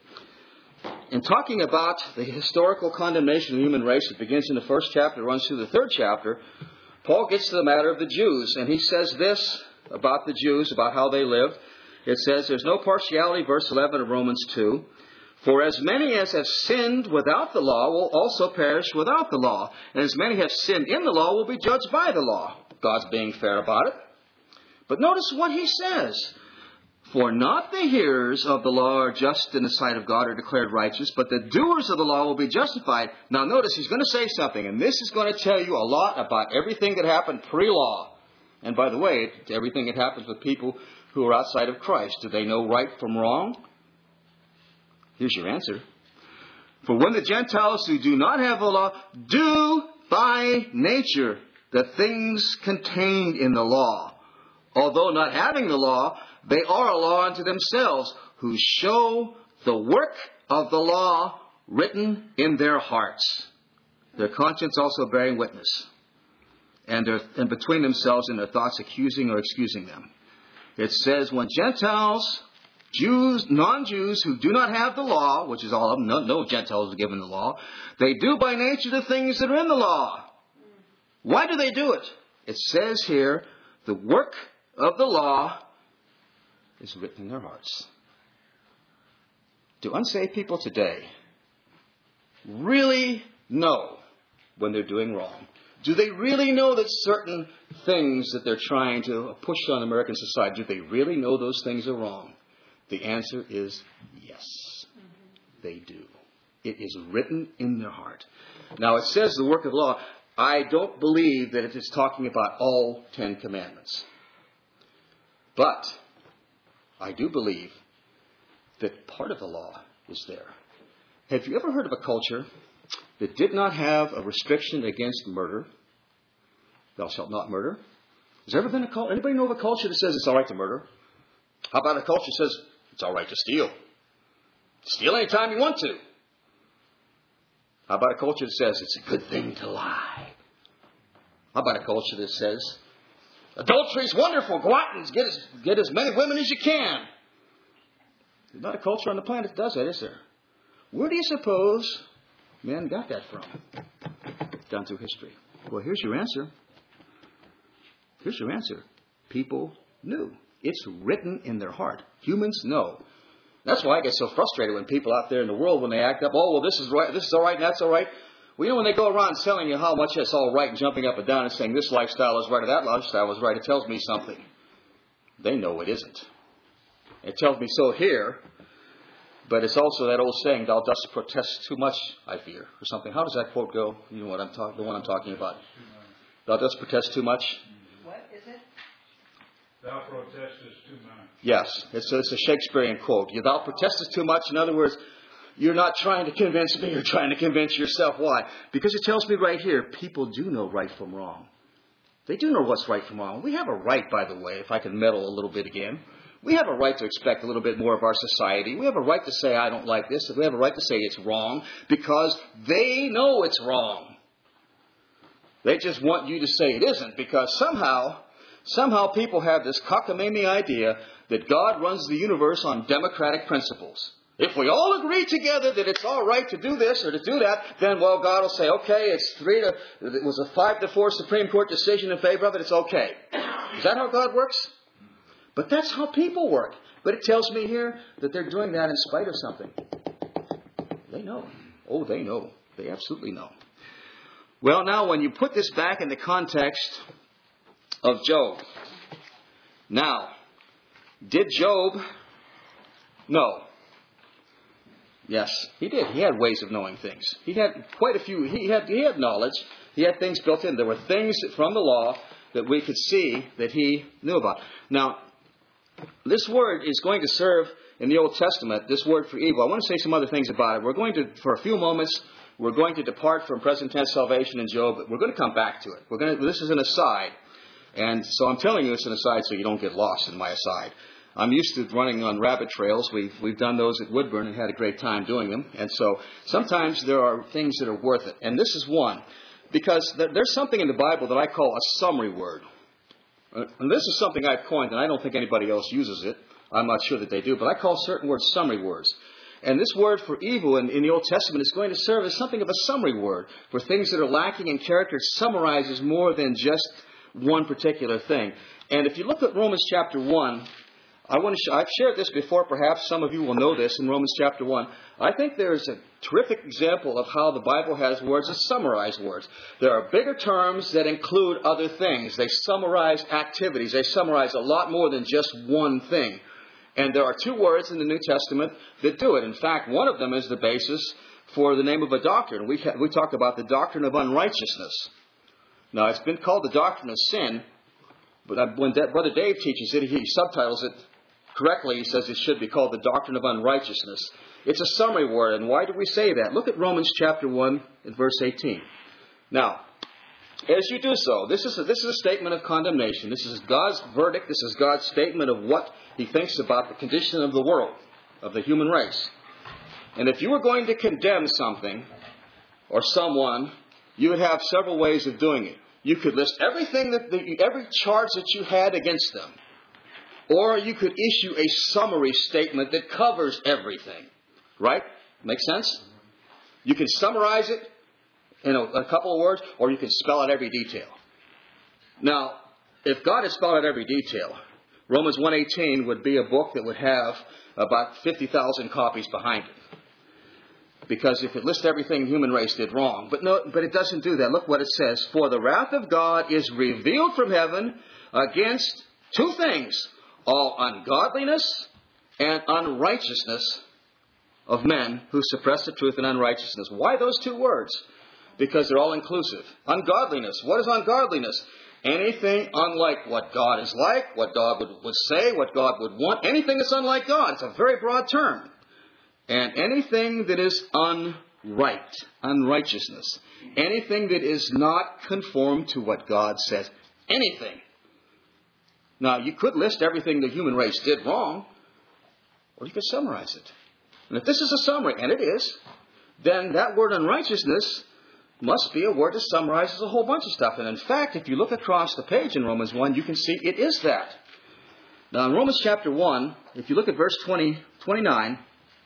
Speaker 1: In talking about the historical condemnation of the human race, it begins in the first chapter, runs through the third chapter, Paul gets to the matter of the Jews, and he says this about the Jews, about how they lived. It says, there's no partiality, verse eleven of Romans two. For as many as have sinned without the law will also perish without the law. And as many have sinned in the law will be judged by the law. God's being fair about it. But notice what he says. For not the hearers of the law are just in the sight of God or declared righteous, but the doers of the law will be justified. Now notice he's going to say something, and this is going to tell you a lot about everything that happened pre-law. And by the way, everything that happens with people who are outside of Christ. Do they know right from wrong? Here's your answer. For when the Gentiles who do not have the law do by nature the things contained in the law, although not having the law, they are a law unto themselves, who show the work of the law written in their hearts, their conscience also bearing witness, and, their, and between themselves in their thoughts accusing or excusing them. It says, when Gentiles, Jews, non-Jews who do not have the law, which is all of them, no, no Gentiles are given the law, they do by nature the things that are in the law. Why do they do it? It says here, the work of the law is written in their hearts. Do unsaved people today really know when they're doing wrong? Do they really know that certain things that they're trying to push on American society, do they really know those things are wrong? The answer is yes, they do. It is written in their heart. Now it says the work of law. I don't believe that it is talking about all Ten Commandments. But I do believe that part of the law is there. Have you ever heard of a culture that did not have a restriction against murder? Thou shalt not murder. Has there ever been a culture? Anybody know of a culture that says it's all right to murder? How about a culture that says it's all right to steal? Steal anytime you want to. How about a culture that says it's a good thing to lie? How about a culture that says adultery is wonderful. Go out and get as, get as many women as you can. There's not a culture on the planet that does that, is there? Where do you suppose men got that from? Down through history. Well, here's your answer. Here's your answer. People knew. It's written in their heart. Humans know. That's why I get so frustrated when people out there in the world, when they act up, oh, well, this is right, this is all right, and that's all right. Well, you know, when they go around telling you how much it's all right and jumping up and down and saying this lifestyle is right or that lifestyle is right, it tells me something. They know it isn't. It tells me so here, but it's also that old saying, thou dost protest too much, I fear, or something. How does that quote go? You know what I'm talking, the one I'm talking about. Thou dost protest too much.
Speaker 3: What is it?
Speaker 2: Thou protestest too much.
Speaker 1: Yes, it's a, it's a Shakespearean quote. Thou protestest too much. In other words, you're not trying to convince me, you're trying to convince yourself. Why? Because it tells me right here, people do know right from wrong. They do know what's right from wrong. We have a right, by the way, if I can meddle a little bit again. We have a right to expect a little bit more of our society. We have a right to say, I don't like this. We have a right to say it's wrong because they know it's wrong. They just want you to say it isn't because somehow Somehow people have this cockamamie idea that God runs the universe on democratic principles. If we all agree together that it's all right to do this or to do that, then, well, God will say, okay, it's three to, it was a five to four Supreme Court decision in favor of it, it's okay. Is that how God works? But that's how people work. But it tells me here that they're doing that in spite of something. They know. Oh, they know. They absolutely know. Well, now, when you put this back in the context of Job. Now, did Job know? Yes, he did. He had ways of knowing things. He had quite a few. He had, he had knowledge. He had things built in. There were things from the law that we could see that he knew about. Now, this word is going to serve in the Old Testament, this word for evil. I want to say some other things about it. We're going to, for a few moments, we're going to depart from present tense salvation in Job, but we're going to come back to it. We're going to, this is an aside. And so I'm telling you it's an aside so you don't get lost in my aside. I'm used to running on rabbit trails. We've, we've done those at Woodburn and had a great time doing them. And so sometimes there are things that are worth it. And this is one. Because there's something in the Bible that I call a summary word. And this is something I've coined, and I don't think anybody else uses it. I'm not sure that they do. But I call certain words summary words. And this word for evil in, in the Old Testament is going to serve as something of a summary word. For things that are lacking in character, it summarizes more than just one particular thing. And if you look at Romans chapter one, I want to. Sh- I've shared this before. Perhaps some of you will know this in Romans chapter one. I think there's a terrific example of how the Bible has words as summarized words. There are bigger terms that include other things. They summarize activities. They summarize a lot more than just one thing. And there are two words in the New Testament that do it. In fact, one of them is the basis for the name of a doctrine. We ha- we talk about the doctrine of unrighteousness. Now, it's been called the doctrine of sin, but when Brother Dave teaches it, he subtitles it correctly. He says it should be called the doctrine of unrighteousness. It's a summary word, and why do we say that? Look at Romans chapter one and verse eighteen. Now, as you do so, this is a, this is a statement of condemnation. This is God's verdict. This is God's statement of what He thinks about the condition of the world, of the human race. And if you were going to condemn something or someone, you would have several ways of doing it. You could list everything that the, every charge that you had against them. Or you could issue a summary statement that covers everything. Right? Make sense? You can summarize it in a, a couple of words, or you can spell out every detail. Now, if God had spelled out every detail, Romans one eighteen would be a book that would have about fifty thousand copies behind it. Because if it lists everything the human race did wrong. But no, but it doesn't do that. Look what it says. For the wrath of God is revealed from heaven against two things. All ungodliness and unrighteousness of men who suppress the truth and unrighteousness. Why those two words? Because they're all inclusive. Ungodliness. What is ungodliness? Anything unlike what God is like, what God would, would say, what God would want. Anything that's unlike God. It's a very broad term. And anything that is unright, unrighteousness. Anything that is not conformed to what God says. Anything. Now, you could list everything the human race did wrong, or you could summarize it. And if this is a summary, and it is, then that word unrighteousness must be a word that summarizes a whole bunch of stuff. And in fact, if you look across the page in Romans one, you can see it is that. Now, in Romans chapter one, if you look at verse twenty, twenty-nine,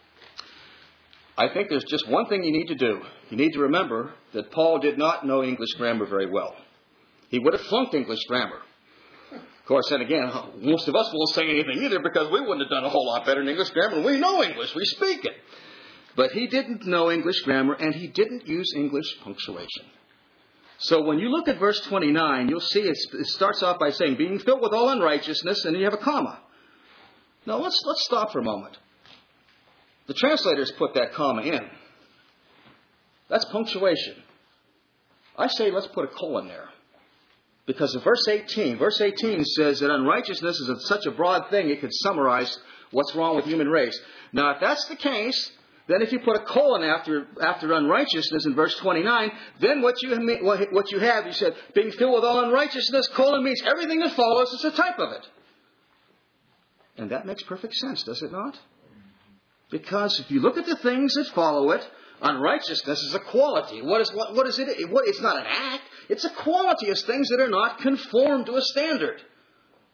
Speaker 1: I think there's just one thing you need to do. You need to remember that Paul did not know English grammar very well. He would have flunked English grammar. Of course, then again, most of us won't say anything either because we wouldn't have done a whole lot better in English grammar. We know English. We speak it. But he didn't know English grammar, and he didn't use English punctuation. So when you look at verse twenty-nine, you'll see it starts off by saying, being filled with all unrighteousness, and you have a comma. Now, let's let's stop for a moment. The translators put that comma in. That's punctuation. I say let's put a colon there. Because of verse eighteen, verse eighteen says that unrighteousness is such a broad thing it could summarize what's wrong with the human race. Now, if that's the case, then if you put a colon after after unrighteousness in verse twenty-nine, then what you what you have, you said, being filled with all unrighteousness, colon means everything that follows is a type of it. And that makes perfect sense, does it not? Because if you look at the things that follow it, unrighteousness is a quality. What is what, what is it? What, it's not an act. It's a quality. It's things that are not conformed to a standard.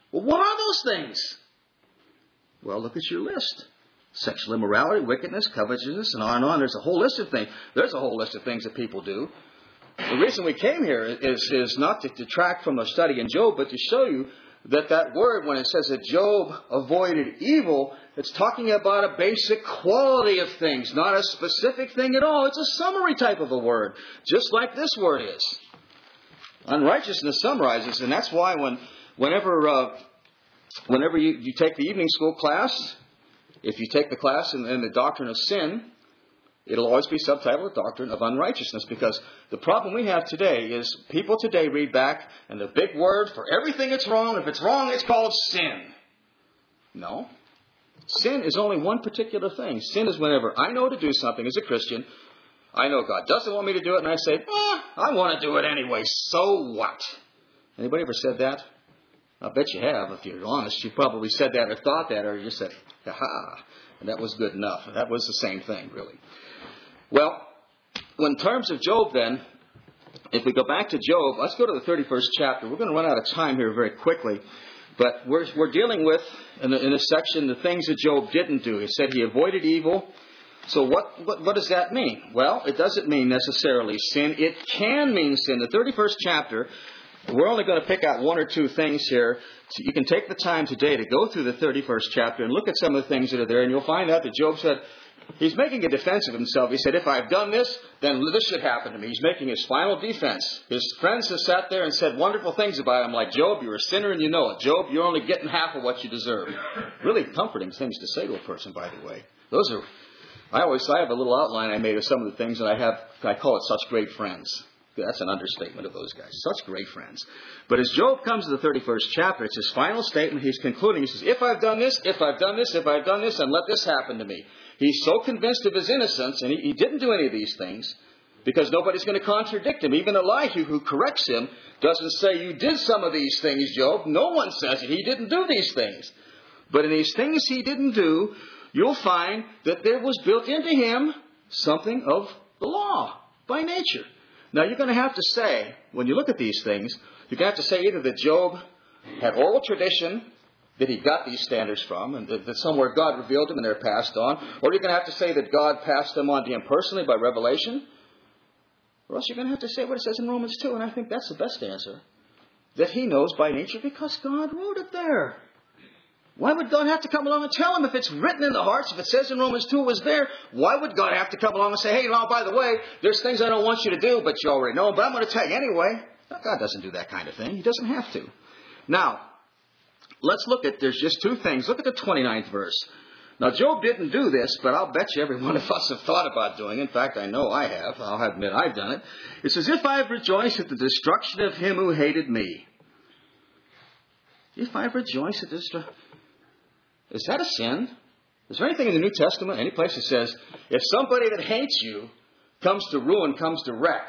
Speaker 1: Well, what are those things? Well, look at your list. Sexual immorality, wickedness, covetousness, and on and on. There's a whole list of things. There's a whole list of things that people do. The reason we came here is, is not to detract from the study in Job, but to show you that that word, when it says that Job avoided evil, it's talking about a basic quality of things, not a specific thing at all. It's a summary type of a word, just like this word is. Unrighteousness summarizes, and that's why when, whenever, uh, whenever you, you take the evening school class, if you take the class in, in the doctrine of sin, it'll always be subtitled the doctrine of unrighteousness, because the problem we have today is people today read back and the big word for everything that's wrong, if it's wrong, it's called sin. No. Sin is only one particular thing. Sin is whenever I know to do something as a Christian, I know God doesn't want me to do it, and I say, eh, I want to do it anyway, so what? Anybody ever said that? I bet you have, if you're honest. You probably said that or thought that, or you said, ha-ha, and that was good enough. That was the same thing, really. Well, in terms of Job then, if we go back to Job, let's go to the thirty-first chapter. We're going to run out of time here very quickly. But we're, we're dealing with, in, the, in this section, the things that Job didn't do. He said he avoided evil. So what, what, what does that mean? Well, it doesn't mean necessarily sin. It can mean sin. The thirty-first chapter, we're only going to pick out one or two things here. So you can take the time today to go through the thirty-first chapter and look at some of the things that are there. And you'll find out that Job said, he's making a defense of himself. He said, if I've done this, then this should happen to me. He's making his final defense. His friends have sat there and said wonderful things about him, like, Job, you're a sinner and you know it. Job, you're only getting half of what you deserve. Really comforting things to say to a person, by the way. Those are, I always, I have a little outline I made of some of the things, and I have, I call it such great friends. That's an understatement of those guys. Such great friends. But as Job comes to the thirty-first chapter, it's his final statement. He's concluding. He says, if I've done this, if I've done this, if I've done this, and let this happen to me. He's so convinced of his innocence, and he, he didn't do any of these things, because nobody's going to contradict him. Even Elihu, who corrects him, doesn't say, you did some of these things, Job. No one says it. He didn't do these things. But in these things he didn't do, you'll find that there was built into him something of the law by nature. Now, you're going to have to say, when you look at these things, you're going to have to say either that Job had oral tradition that he got these standards from, and that somewhere God revealed them and they're passed on, or you're going to have to say that God passed them on to him personally by revelation, or else you're going to have to say what it says in Romans two, and I think that's the best answer, that he knows by nature because God wrote it there. Why would God have to come along and tell him if it's written in the hearts? If it says in Romans two it was there, why would God have to come along and say, hey, now, by the way, there's things I don't want you to do, but you already know, but I'm going to tell you anyway. God doesn't do that kind of thing. He doesn't have to. Now, let's look at, there's just two things. Look at the twenty-ninth verse. Now, Job didn't do this, but I'll bet you every one of us have thought about doing it. In fact, I know I have. I'll admit I've done it. It says, if I have rejoiced at the destruction of him who hated me. If I have rejoiced at the destruction. Is that a sin? Is there anything in the New Testament, any place that says, if somebody that hates you comes to ruin, comes to wreck,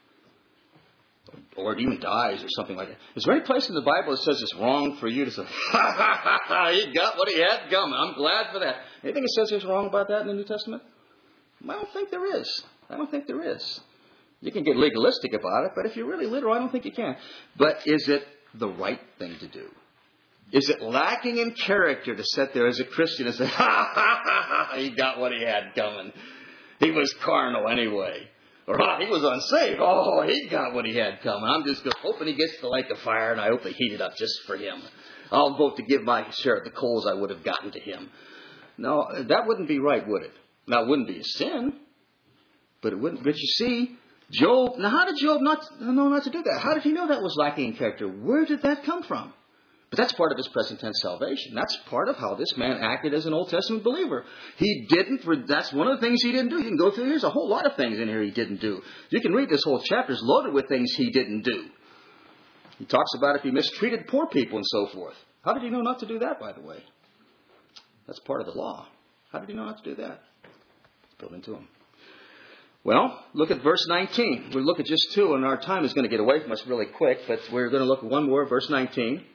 Speaker 1: or it even dies or something like that, is there any place in the Bible that says it's wrong for you to say, ha, ha, ha, ha, he got what he had coming. I'm glad for that. Anything that says there's wrong about that in the New Testament? I don't think there is. I don't think there is. You can get legalistic about it, but if you're really literal, I don't think you can. But is it the right thing to do? Is it lacking in character to sit there as a Christian and say, ha, ha, ha, ha, he got what he had coming. He was carnal anyway. Or, ah, he was unsaved. Oh, he got what he had coming. I'm just hoping he gets the lake of fire, and I hope they heat it up just for him. I'll vote to give my share of the coals I would have gotten to him. No, that wouldn't be right, would it? Now, it wouldn't be a sin, but it wouldn't. But you see, Job, now how did Job not know not to do that? How did he know that was lacking in character? Where did that come from? But that's part of his present tense salvation. That's part of how this man acted as an Old Testament believer. He didn't, that's one of the things he didn't do. You can go through, here's a whole lot of things in here he didn't do. You can read this whole chapter. It's loaded with things he didn't do. He talks about if he mistreated poor people and so forth. How did he know not to do that, by the way? That's part of the law. How did he know not to do that? It's built into him. Well, look at verse nineteen. We'll look at just two, and our time is going to get away from us really quick, but we're going to look at one more, verse nineteen.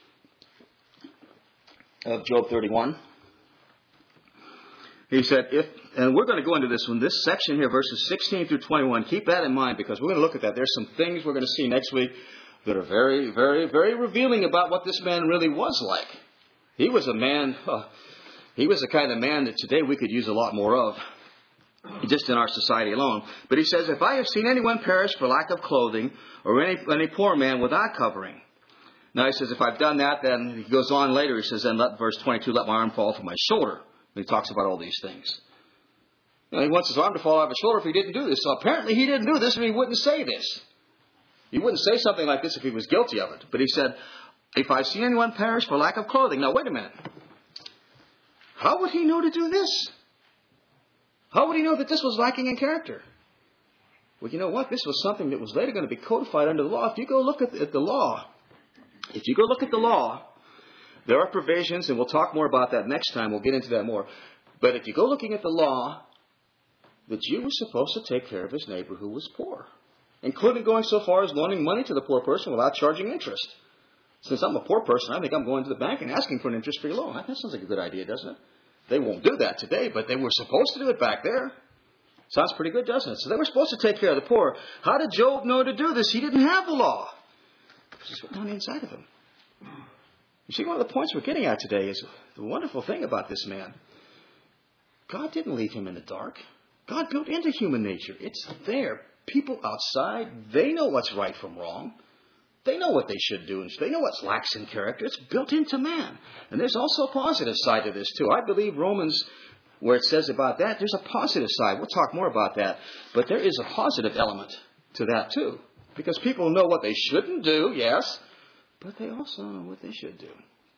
Speaker 1: Of Job thirty-one. He said, if, and we're going to go into this one, this section here, verses sixteen through twenty-one. Keep that in mind because we're going to look at that. There's some things we're going to see next week that are very, very, very revealing about what this man really was like. He was a man, uh, he was the kind of man that today we could use a lot more of, just in our society alone. But he says, if I have seen anyone perish for lack of clothing, or any, any poor man without covering. Now he says, if I've done that, then he goes on later, he says, then let, verse twenty-two, let my arm fall from my shoulder. And he talks about all these things. You know, he wants his arm to fall off his shoulder if he didn't do this. So apparently he didn't do this, and he wouldn't say this. He wouldn't say something like this if he was guilty of it. But he said, if I see anyone perish for lack of clothing. Now wait a minute. How would he know to do this? How would he know that this was lacking in character? Well, you know what? This was something that was later going to be codified under the law. If you go look at the, at the law, if you go look at the law, there are provisions, and we'll talk more about that next time. We'll get into that more. But if you go looking at the law, the Jew was supposed to take care of his neighbor who was poor, including going so far as loaning money to the poor person without charging interest. Since I'm a poor person, I think I'm going to the bank and asking for an interest-free loan. That sounds like a good idea, doesn't it? They won't do that today, but they were supposed to do it back there. Sounds pretty good, doesn't it? So they were supposed to take care of the poor. How did Job know to do this? He didn't have the law. It's written on the inside of him. You see, one of the points we're getting at today is the wonderful thing about this man. God didn't leave him in the dark. God built into human nature. It's there. People outside, they know what's right from wrong. They know what they should do, and they know what's lacks in character. It's built into man. And there's also a positive side to this, too. I believe Romans, where it says about that, there's a positive side. We'll talk more about that. But there is a positive element to that, too. Because people know what they shouldn't do, yes, but they also know what they should do.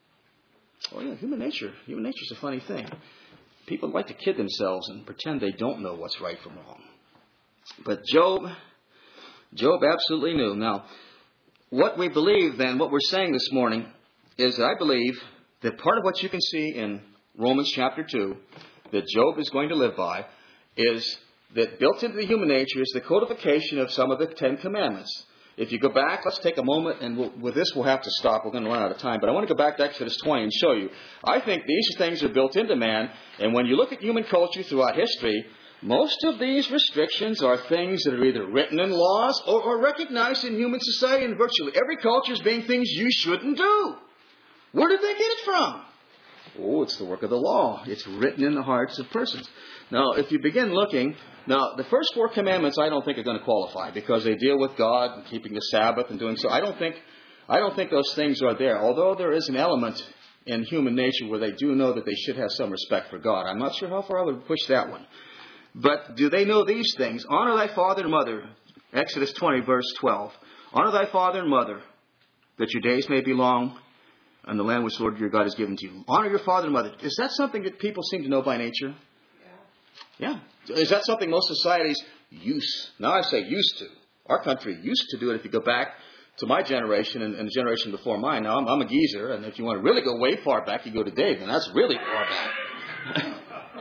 Speaker 1: Oh, yeah, human nature. Human nature is a funny thing. People like to kid themselves and pretend they don't know what's right from wrong. But Job, Job absolutely knew. Now, what we believe then, what we're saying this morning, is I believe that part of what you can see in Romans chapter two, that Job is going to live by, is that built into the human nature is the codification of some of the Ten Commandments. If you go back, let's take a moment, and we'll, with this we'll have to stop. We're going to run out of time. But I want to go back to Exodus twenty and show you. I think these things are built into man, and when you look at human culture throughout history, most of these restrictions are things that are either written in laws or, or recognized in human society, and virtually every culture is being things you shouldn't do. Where did they get it from? Oh, it's the work of the law. It's written in the hearts of persons. Now, if you begin looking, now, the first four commandments I don't think are going to qualify because they deal with God and keeping the Sabbath and doing so. I don't think, I don't think those things are there, although there is an element in human nature where they do know that they should have some respect for God. I'm not sure how far I would push that one. But do they know these things? Honor thy father and mother. Exodus twenty, verse twelve. Honor thy father and mother, that your days may be long, and the land which the Lord your God has given to you. Honor your father and mother. Is that something that people seem to know by nature? Yeah. Yeah. Is that something most societies use? Now I say used to. Our country used to do it if you go back to my generation and, and the generation before mine. Now I'm, I'm a geezer, and if you want to really go way far back, you go to Dave, and that's really far back.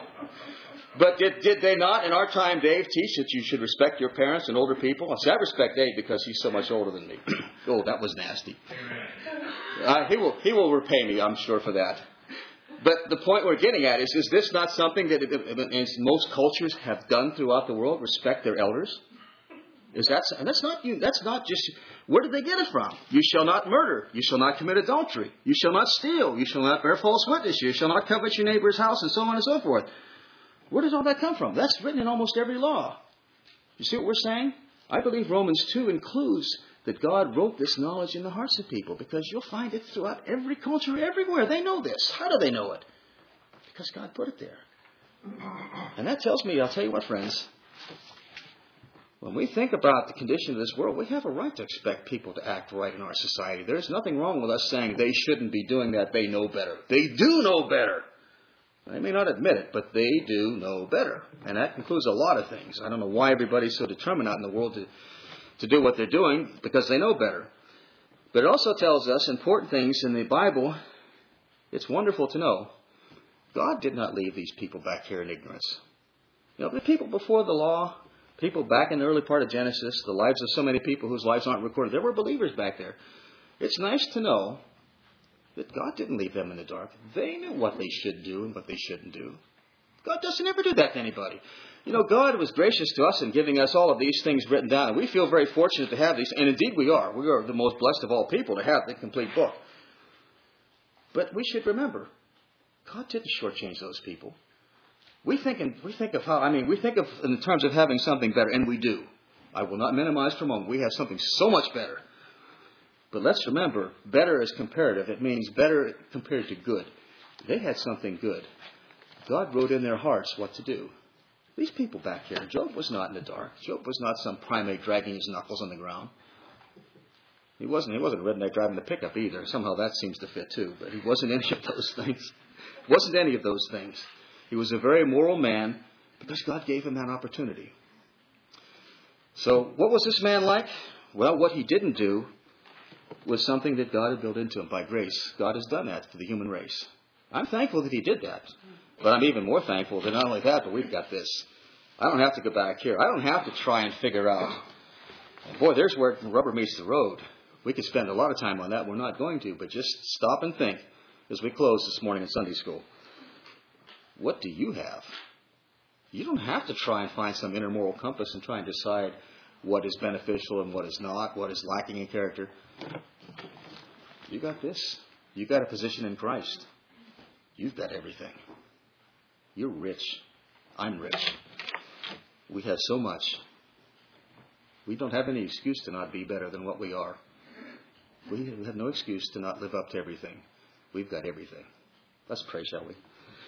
Speaker 1: But did, did they not, in our time, Dave, teach that you should respect your parents and older people? I say, I respect Dave because he's so much older than me. Oh, that was nasty. Uh, he will he will repay me, I'm sure, for that. But the point we're getting at is, is this not something that it, it, it, most cultures have done throughout the world, respect their elders? Is that, and that's not you. That's not just, where did they get it from? You shall not murder. You shall not commit adultery. You shall not steal. You shall not bear false witness. You shall not covet your neighbor's house, and so on and so forth. Where does all that come from? That's written in almost every law. You see what we're saying? I believe Romans two includes that God wrote this knowledge in the hearts of people, because you'll find it throughout every culture, everywhere. They know this. How do they know it? Because God put it there. And that tells me, I'll tell you what, friends, when we think about the condition of this world, we have a right to expect people to act right in our society. There's nothing wrong with us saying they shouldn't be doing that. They know better. They do know better. They may not admit it, but they do know better. And that includes a lot of things. I don't know why everybody's so determined out in the world to, to do what they're doing, because they know better. But it also tells us important things in the Bible. It's wonderful to know God did not leave these people back here in ignorance. You know, the people before the law, people back in the early part of Genesis, the lives of so many people whose lives aren't recorded, there were believers back there. It's nice to know that God didn't leave them in the dark. They knew what they should do and what they shouldn't do. God doesn't ever do that to anybody. You know, God was gracious to us in giving us all of these things written down. And we feel very fortunate to have these. And indeed we are. We are the most blessed of all people to have the complete book. But we should remember, God didn't shortchange those people. We think, in, we think of how, I mean, we think of in terms of having something better, and we do. I will not minimize for a moment. We have something so much better. But let's remember, better is comparative. It means better compared to good. They had something good. God wrote in their hearts what to do. These people back here, Job was not in the dark. Job was not some primate dragging his knuckles on the ground. He wasn't, he wasn't a redneck driving the pickup either. Somehow that seems to fit too. But he wasn't any of those things. Wasn't any of those things. He was a very moral man because God gave him that opportunity. So what was this man like? Well, what he didn't do was something that God had built into him by grace. God has done that for the human race. I'm thankful that he did that. But I'm even more thankful that not only that, but we've got this. I don't have to go back here. I don't have to try and figure out. And boy, there's where the rubber meets the road. We could spend a lot of time on that. We're not going to. But just stop and think as we close this morning in Sunday school. What do you have? You don't have to try and find some inner moral compass and try and decide what is beneficial and what is not, what is lacking in character. You got this. You got a position in Christ. You've got everything. You're rich. I'm rich. We have so much. We don't have any excuse to not be better than what we are. We have no excuse to not live up to everything. We've got everything. Let's pray, shall we?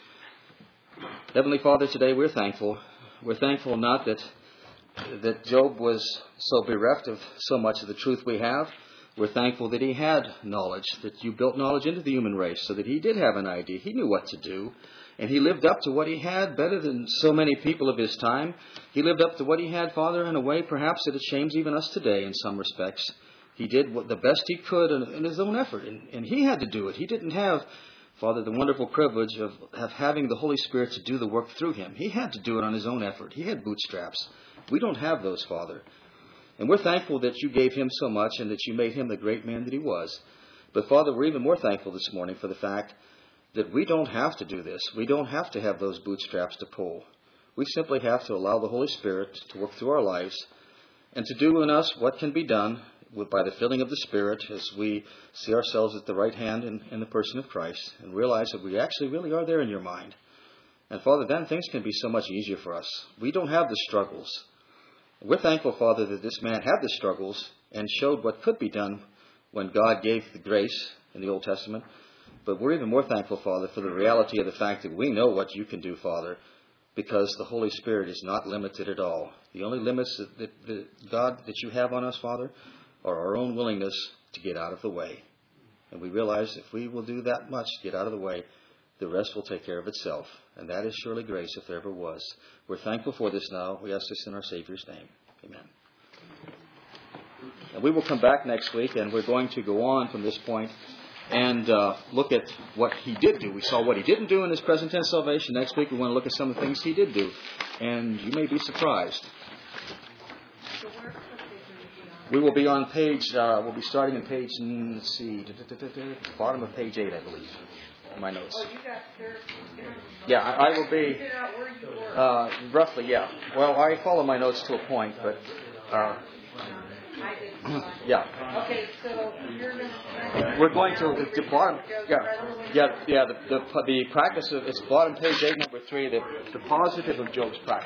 Speaker 1: Heavenly Father, today we're thankful. We're thankful not that that Job was so bereft of so much of the truth we have. We're thankful that he had knowledge, that you built knowledge into the human race so that he did have an idea. He knew what to do. And he lived up to what he had better than so many people of his time. He lived up to what he had, Father, in a way perhaps that it shames even us today in some respects. He did what the best he could in, in his own effort. And, and he had to do it. He didn't have, Father, the wonderful privilege of, of having the Holy Spirit to do the work through him. He had to do it on his own effort. He had bootstraps. We don't have those, Father. And we're thankful that you gave him so much and that you made him the great man that he was. But, Father, we're even more thankful this morning for the fact that we don't have to do this. We don't have to have those bootstraps to pull. We simply have to allow the Holy Spirit to work through our lives and to do in us what can be done with, by the filling of the Spirit as we see ourselves at the right hand in, in the person of Christ and realize that we actually really are there in your mind. And, Father, then things can be so much easier for us. We don't have the struggles. We're thankful, Father, that this man had the struggles and showed what could be done when God gave the grace in the Old Testament. But we're even more thankful, Father, for the reality of the fact that we know what you can do, Father, because the Holy Spirit is not limited at all. The only limits that, that, that God, that you have on us, Father, are our own willingness to get out of the way. And we realize if we will do that much to get out of the way, the rest will take care of itself. And that is surely grace if there ever was. We're thankful for this now. We ask this in our Savior's name. Amen. And we will come back next week, and we're going to go on from this point and uh, look at what he did do. We saw what he didn't do in his present tense salvation. Next week we want to look at some of the things he did do. And you may be surprised. We will be on page, uh, we'll be starting on page, let's see, bottom of page eight, I believe, in my notes.
Speaker 3: Oh, you got there.
Speaker 1: Yeah, I, I will be, uh, roughly, yeah. Well, I follow my notes to a point, but, uh, yeah.
Speaker 3: Okay, so you're going to...
Speaker 1: We're going to, the bottom, yeah, yeah, yeah, the, the, the practice of, it's bottom page eight, number three, the, the positive of Job's practice.